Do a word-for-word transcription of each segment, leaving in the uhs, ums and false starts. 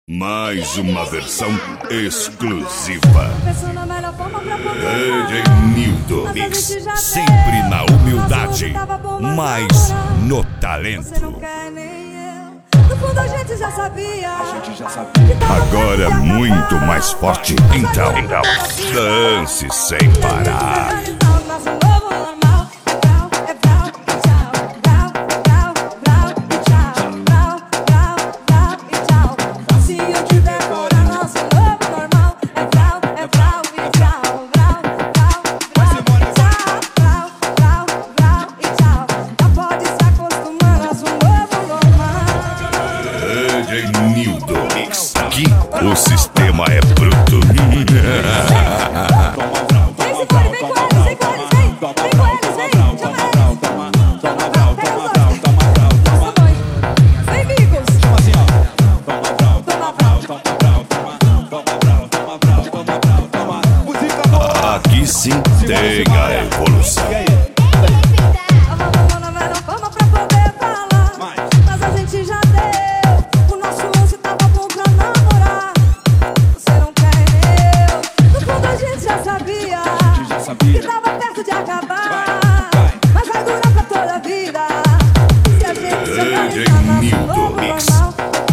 Mais uma versão exclusiva. D J Nildo Mix, sempre na humildade, mas no talento. Agora muito mais forte, então, dance sem parar. D J Nildo Mix, aqui o sistema é bruto. Aqui sim tem a evolução. Que tava perto de acabar, mas vai durar pra toda a vida. Se a gente se organizar nosso novo normal.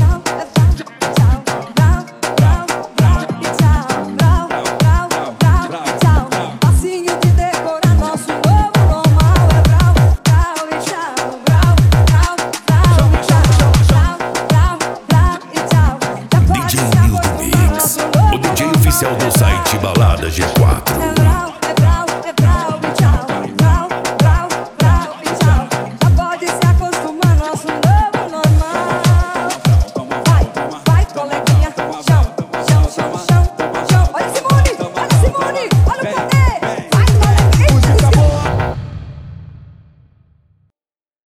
Passinho de decorar nosso novo normal. É brau, brau e tchau, brau, brau, brau e tchau, brau, brau e tchau. D J Nildo Mix, o D J oficial do site Balada G quatro.